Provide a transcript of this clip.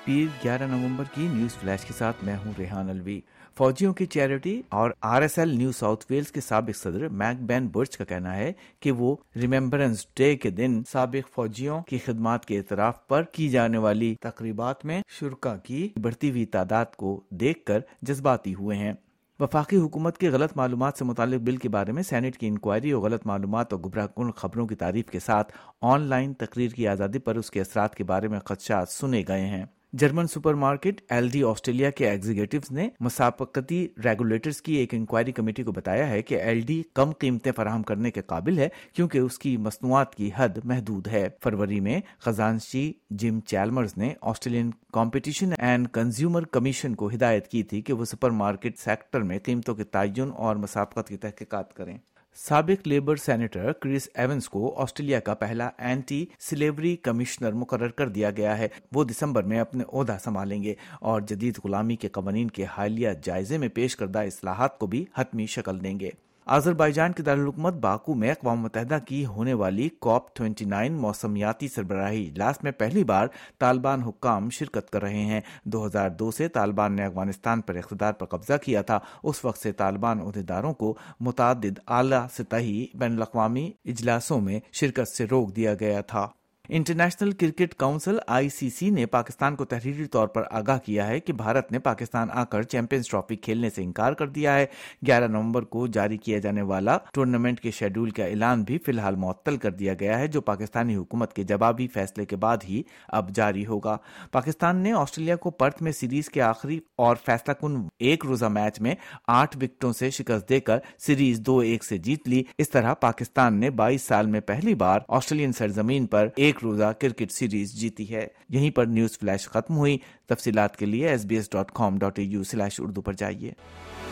پیر 11 نومبر کی news flash کے ساتھ میں ہوں ریحان الوی۔ فوجیوں کی چیریٹی اور RSL نیو ساؤتھ ویلز کے سابق صدر میک بین برچ کا کہنا ہے کہ وہ ریممبرنس ڈے کے دن سابق فوجیوں کی خدمات کے اعتراف پر کی جانے والی تقریبات میں شرکاء کی بڑھتی ہوئی تعداد کو دیکھ کر جذباتی ہوئے ہیں۔ وفاقی حکومت کی غلط معلومات سے متعلق بل کے بارے میں سینیٹ کی انکوائری اور غلط معلومات اور گمراہ کن خبروں کی تعریف کے ساتھ آن لائن تقریر کی آزادی پر اس کے اثرات کے بارے میں خدشات سنے گئے ہیں۔ German supermarket LD Australia کے ایگزیکٹوز نے مسابقتی ریگولیٹرز کی ایک انکوائری کمیٹی کو بتایا ہے کہ LD کم قیمتیں فراہم کرنے کے قابل ہے کیونکہ اس کی مصنوعات کی حد محدود ہے۔ فروری میں خزانچی جم چیلمرز نے Australian Competition and Consumer Commission کو ہدایت کی تھی کہ وہ سپر مارکیٹ سیکٹر میں قیمتوں کے تعین اور مسابقت کی تحقیقات کریں۔ سابق لیبر سینیٹر کرس ایونز کو آسٹریلیا کا پہلا اینٹی سلیوری کمشنر مقرر کر دیا گیا ہے۔ وہ دسمبر میں اپنے عہدہ سنبھالیں گے اور جدید غلامی کے قوانین کے حالیہ جائزے میں پیش کردہ اصلاحات کو بھی حتمی شکل دیں گے۔ آذربائیجان کے دارالحکومت باکو میں اقوام متحدہ کی ہونے والی COP29 موسمیاتی سربراہی اجلاس میں پہلی بار طالبان حکام شرکت کر رہے ہیں۔ 2002 سے طالبان نے افغانستان پر اقتدار پر قبضہ کیا تھا۔ اس وقت سے طالبان عہدیداروں کو متعدد اعلیٰ سطحی بین الاقوامی اجلاسوں میں شرکت سے روک دیا گیا تھا۔ انٹرنیشنل کرکٹ کونسل ICC نے پاکستان کو تحریری طور پر آگاہ کیا ہے کہ بھارت نے پاکستان آ کر چیمپئنز ٹرافی کھیلنے سے انکار کر دیا ہے۔ 11 نومبر کو جاری کیا جانے والا ٹورنامنٹ کے شیڈول کا اعلان بھی فی الحال معطل کر دیا گیا ہے، جو پاکستانی حکومت کے جوابی فیصلے کے بعد ہی اب جاری ہوگا۔ پاکستان نے آسٹریلیا کو پرتھ میں سیریز کے آخری اور فیصلہ کن ایک روزہ میچ میں 8 وکٹوں سے شکست دے کر سیریز 2-1 سے جیت لی۔ اس طرح پاکستان نے 22 سال میں پہلی بار آسٹریلین سرزمین پر ایک روزہ کرکٹ سیریز جیتی ہے۔ یہیں پر نیوز فلیش ختم ہوئی۔ تفصیلات کے لیے sbs.com.au/urdu پر جائیے۔